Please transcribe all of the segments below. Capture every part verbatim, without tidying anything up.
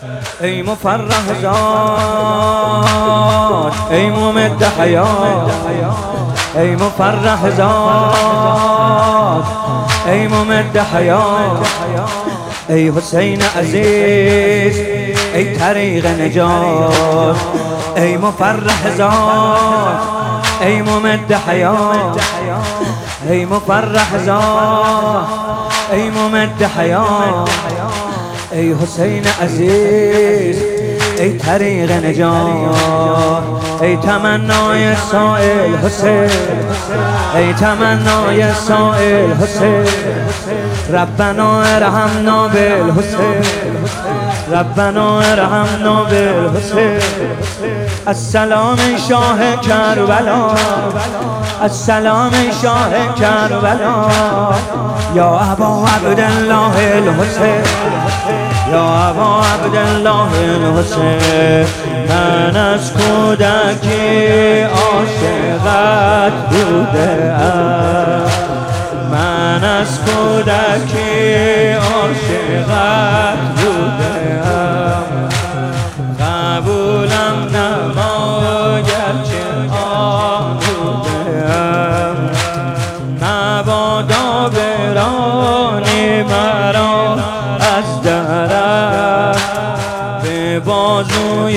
ای مفرح زاد ای ممد حیات، ای مفرح زاد ای ممد حیات، ای حسین عزیز ای طریق نجات، ای مفرح زاد ای ممد حیات، ای مفرح زاد ای ممد حیات، ای حسین عزیز ای طریق نجات، ای تمنای سائل حسین، ای تمنای سائل حسین، ربنا ارحمنا بالحسین، ربنا ارحمنا بالحسین. السلام شاه کربلا، السلام شاه کربلا، یا ابا عبدالله الحسین، یا ابا عبدالله الحسین. من از کودکی عاشقت بوده‌ام، من از کودکی عاشقت بوده‌ام، قبولم نما گرچه آموده‌ام، مبادا برانی مرا از درم، به بازوی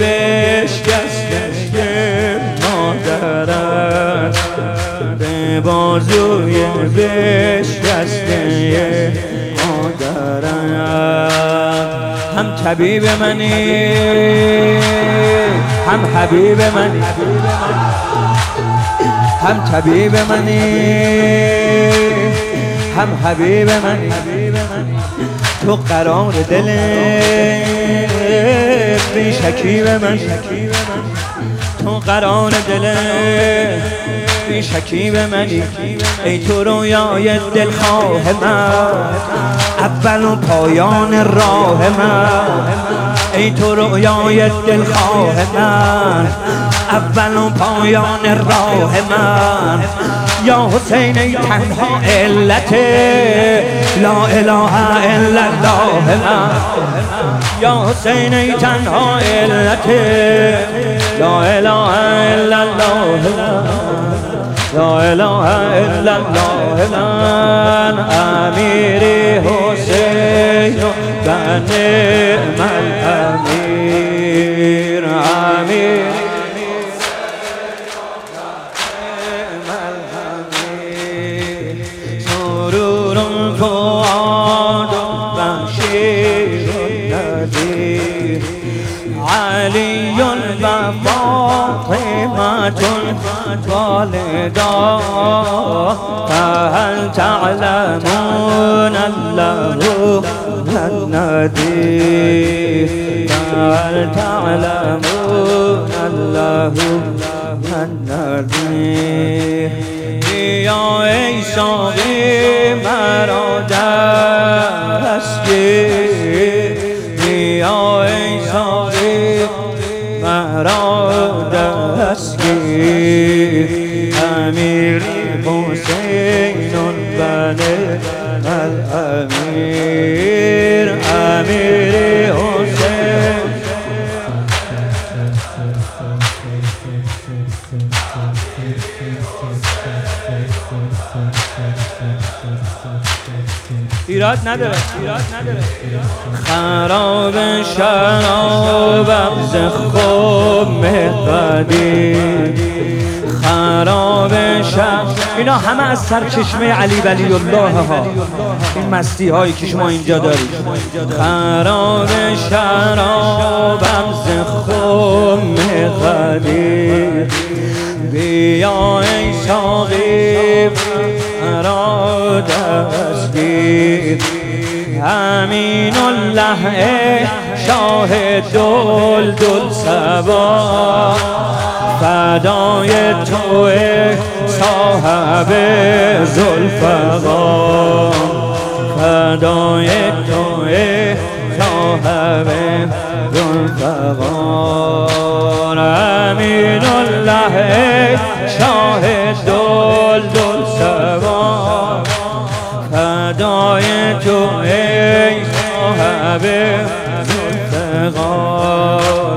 بشکسته مادرم، به بازوی بشکسته مادرم. هم طبیب منی هم حبیب منی، هم طبیب منی هم حبیب منی، تو قرار دل بی شکیب من، تو قرار دل بی شکیب منی، ای تو رویای دلخواه من، اول و پایان راه من، ای تو رویای دلخواه من، اول و پایان راه من. یا حسین ای تنها علت لا اله الا الله من، یا حسین ای تنها علت لا اله الا الله من، لا اله الا الله من. امیری حسین و نعم الامیر، امیر علی و فاطمة والدا، فهل تعلمون الله النذير، فهل تعلمون الله النذير. بیا ای ساقی مرا دست گیر، بیا ای ساقی مرا دست گیر، امیری حسین بن الامیر، امیری حسین. ایراد نداره، ایراد نداره. خراب شرابم ز خم قدیم، خراب شراب. اینا همه از سرچشمه علی ولی الله ها، این مستی هایی که شما اینجا دارید. خراب شرابم ز خم قدیم، بیا ای ساقی مرا دست گیر، امین الله شاه دل دل صبا، فدای تو صاحب ذوالفقار، فدای تو صاحب ذوالفقار، امین الله شاه دل دل صبا، فدای تو ای صاحب ذوالفقار. زندگان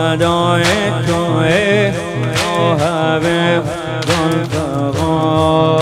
ادای توی او حبیب زندگان